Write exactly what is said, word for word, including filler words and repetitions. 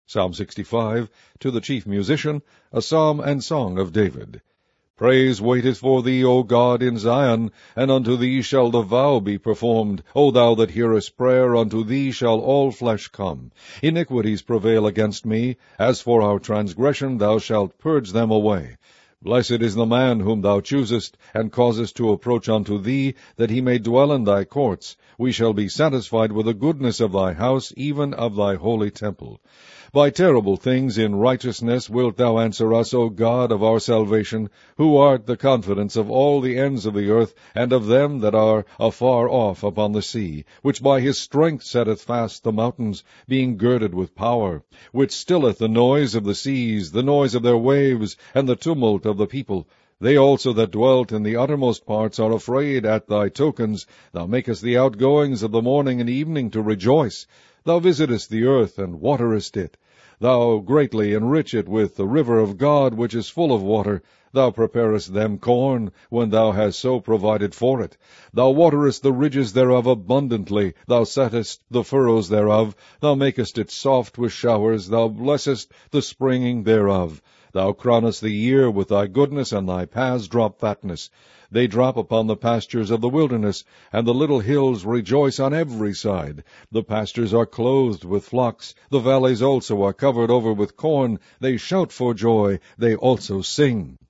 Psalm sixty-five, to the chief musician, a psalm and song of David. Praise waiteth for thee, O God, in Zion, and unto thee shall the vow be performed. O thou that hearest prayer, unto thee shall all flesh come. Iniquities prevail against me. As for our transgression, thou shalt purge them away. Blessed is the man whom thou choosest, and causest to approach unto thee, that he may dwell in thy courts. We shall be satisfied with the goodness of thy house, even of thy holy temple. By terrible things in righteousness wilt thou answer us, O God of our salvation, who art the confidence of all the ends of the earth, and of them that are afar off upon the sea, which by his strength setteth fast the mountains, being girded with power, which stilleth the noise of the seas, the noise of their waves, and the tumult of the people. They also that dwelt in the uttermost parts are afraid at thy tokens. Thou makest the outgoings of the morning and evening to rejoice. Thou visitest the earth, and waterest it. Thou greatly enrich it with the river of God, which is full of water. Thou preparest them corn, when thou hast so provided for it. Thou waterest the ridges thereof abundantly. Thou settest the furrows thereof. Thou makest it soft with showers. Thou blessest the springing thereof. Thou crownest the year with thy goodness, and thy paths drop fatness. They drop upon the pastures of the wilderness, and the little hills rejoice on every side. The pastures are clothed with flocks. The valleys also are covered over with corn. They shout for joy. They also sing.